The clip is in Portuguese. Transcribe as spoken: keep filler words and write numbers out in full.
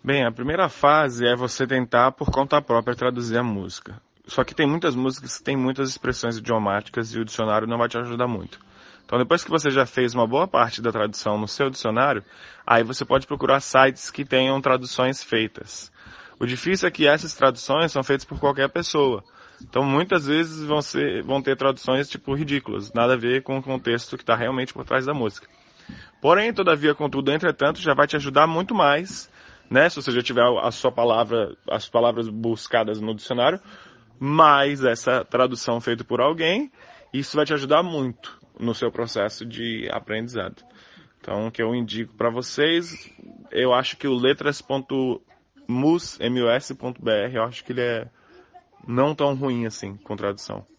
Bem, a primeira fase é você tentar por conta própria traduzir a música. Só que tem muitas músicas que têm muitas expressões idiomáticas e o dicionário não vai te ajudar muito. Então depois que você já fez uma boa parte da tradução no seu dicionário, aí você pode procurar sites que tenham traduções feitas. O difícil é que essas traduções são feitas por qualquer pessoa. Então muitas vezes vão, ser, vão ter traduções tipo ridículas, nada a ver com o contexto que está realmente por trás da música. Porém, todavia, contudo, entretanto, já vai te ajudar muito mais, né? Se você já tiver a sua palavra, as palavras buscadas no dicionário, mais essa tradução feita por alguém, isso vai te ajudar muito no seu processo de aprendizado. Então, o que eu indico para vocês, eu acho que o letras ponto mus ponto br, eu acho que ele é não tão ruim assim com tradução.